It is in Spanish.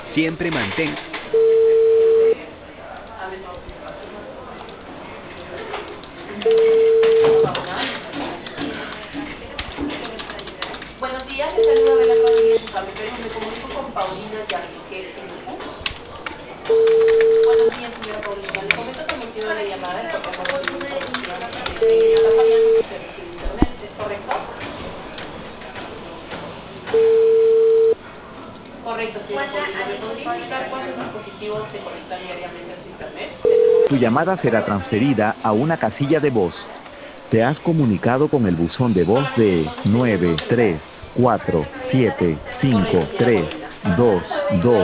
Siempre mantén. Buenos días, les saluda Bela Rodríguez González Pérez. Me comunico con Paulina Yarriquez. Buenos días, señora Paulina. Le comento que el motivo de la llamada es porque hemos recibido información de que está fallando su servicio de internet. ¿Es correcto? Correcto, señora Paulina. ¿Me podría indicar cuántos dispositivos se conectan diariamente a su internet? Tu llamada será transferida a una casilla de voz. Te has comunicado con el buzón de voz Solamente de entonces sería 9 2 3 4 7 5 Correcto, señora 3 Paulina. 2 2.